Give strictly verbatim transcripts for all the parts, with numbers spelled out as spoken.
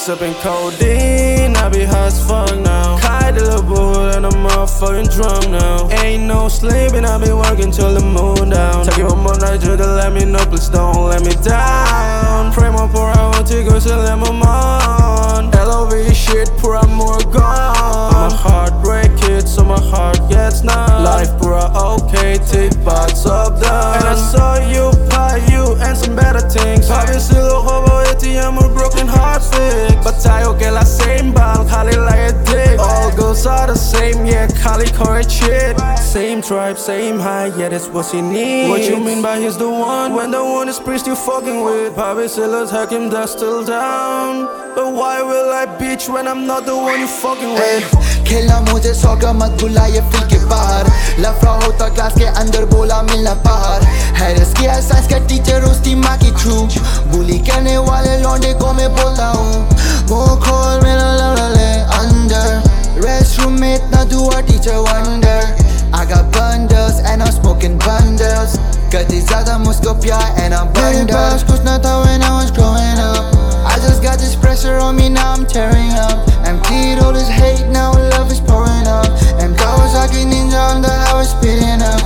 Sipping codeine, I be high as fuck now. Kite the little boy and I'm motherfucking drunk now. Ain't no sleeping, I be working till the moon down. Take you one night to let me know, please don't let me down. Pray more pour I want to go to let my on. L O V shit, pour out more gone. I'm a heartbreak kid, so my heart gets numb. Life, bro, okay, tick box up down. And I saw you, buy you, and some better things. Obviously, look over it, I'm a broken heart fix. Bataille que la same ball, Kali like a dick. All girls are the same, yeah, Kali correct shit. Same tribe, same height, yeah, that's what he needs. What you mean by he's the one? When the one is priest you fucking with. Probably say let's hack him, that's still down. But why will I bitch when I'm not the one you fucking with? खेलना मुझे सौगा मत भुला ये feel के बाहर लफड़ा होता class के अंदर बोला मिलना बाहर हैरस किया साइंस का टीचर उसकी माँ की ट्रू बुली करने वाले लौंडे को मैं बोलता हूँ वो खोल मेरा लड़ा ले अंदर रेस्टरूम में इतना दुआ teacher wonder I got bundles and I'm smoking bundles करती ज़्यादा मुझको प्यार and I'm bundles मेरे पास कुछ न था when I was growing up I just got this pressure on me, now I'm tearing up. Emptied all this hate, now love is pouring up. And Kawasaki Ninja on the highway speeding up.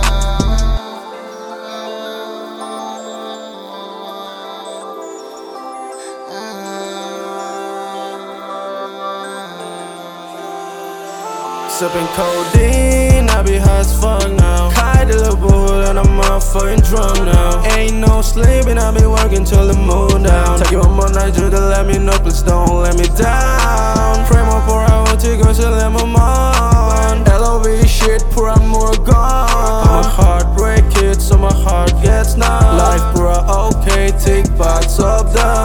Sipping codeine, I be high as fuck now. Kite the little boy and I'm motherfucking drunk now. Ain't no sleeping, I be working till the moon down. Take you one night to let me know, please don't let me down. Pray more pour I want to go to let my on. L O V shit, pour out more gone. I'm a heartbreak kid, so my heart gets numb. Life, bro, okay, tick box up down.